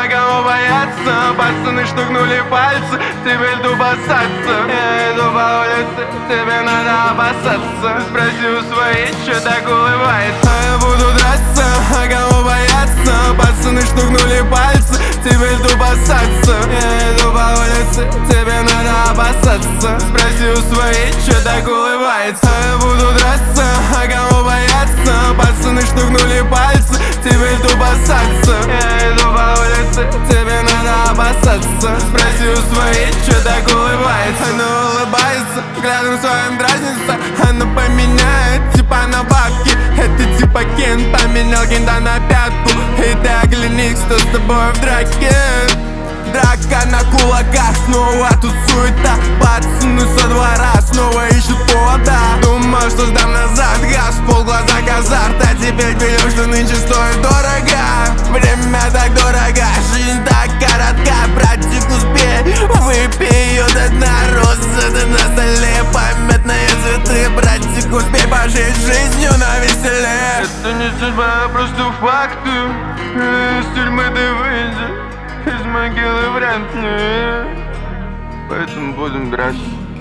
а кого бояться? Пацаны штукнули пальцы, тебе льду бросаться. Я иду по улице, тебе надо опасаться. Спроси у своих, что так улыбается. Я буду драться, а кого бояться? Пацаны штукнули пальцы, тебе льду бросаться. Я иду по улице, тебе надо опасаться. Спроси у своих, что так улыбается. Я буду драться, а кого бояться? Пацаны штукнули пальцы, тебе льду бросаться. Я иду по улице, тебе надо опасаться. Спроси у своих, что так улыбается. Она улыбается, взглядом своим дразнится. Она поменяет, типа на бабки. Это типа Кен поменял кента на пятку. И ты оглянись, кто с тобой в драке. Драка на кулаках, снова тут суета. Пацаны со двора снова ищут повода. Думал, что сдам назад газ, полглаза казарт. А теперь берем, что нынче стоит дорого. Время так дорого, жизнь так коротка. Братик, успей, выпей ее до дна. Розы на столе, памятные цветы. Братик, успей пожить жизнью на веселе. Это не судьба, а просто факты. Из тюрьмы ты выйдешь, из могилы вряд ли. Поэтому будем драться.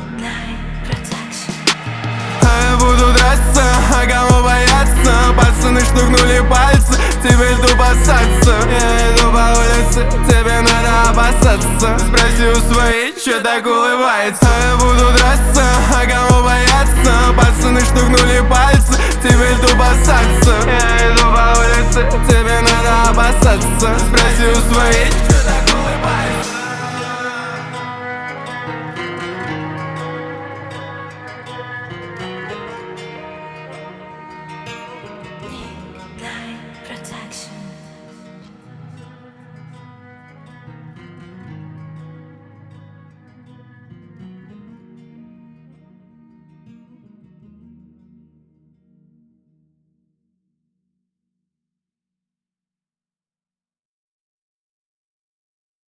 Я буду драться, а кого бояться? Пацаны штукнули пальцы, тебе льду бросаться. Я иду по улице, тебе надо опасаться. Спроси у своих, что так улыбается. Я буду драться, а кого бояться? Пацаны штукнули пальцы, тебе льду бросаться. Я иду по улице, тебе надо опасаться. Спроси у своих, что так